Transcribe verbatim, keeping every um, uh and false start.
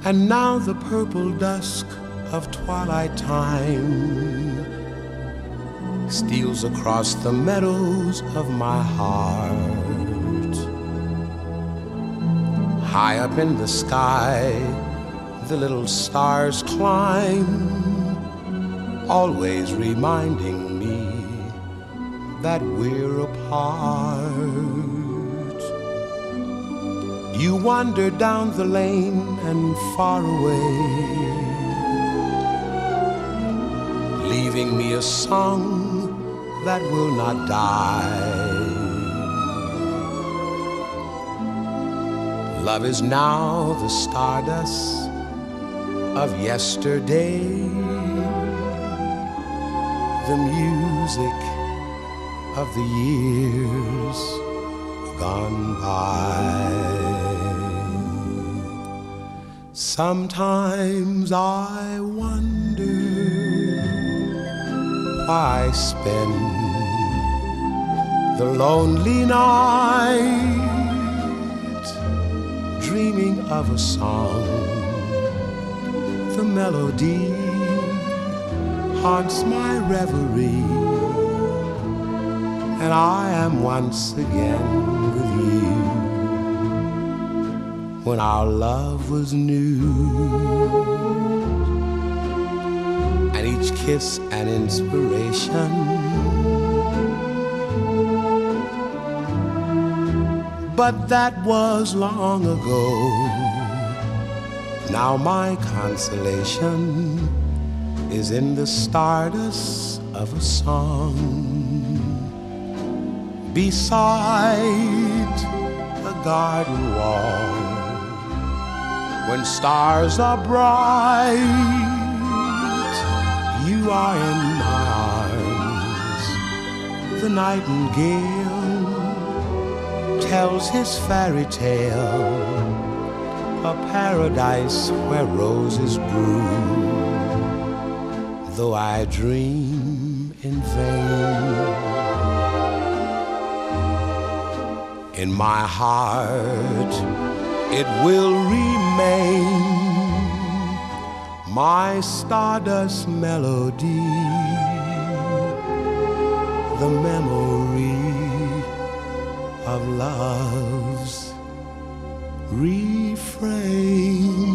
And now the purple dusk of twilight time steals across the meadows of my heart. High up in the sky, the little stars climb, always reminding me that we're apart. You wander down the lane and far away, leaving me a song that will not die. Love is now the stardust of yesterday, the music of the years gone by. Sometimes I wonder why I spend the lonely night dreaming of a song. The melody haunts my reverie, and I am once again with you when our love was new, and each kiss an inspiration. But that was long ago. Now my consolation is in the stardust of a song beside a garden wall. When stars are bright, you are in my arms. The nightingale tells his fairy tale, a paradise where roses bloom, though I dream in vain. In my heart it will remain, my stardust melody, the memory of love's refrain.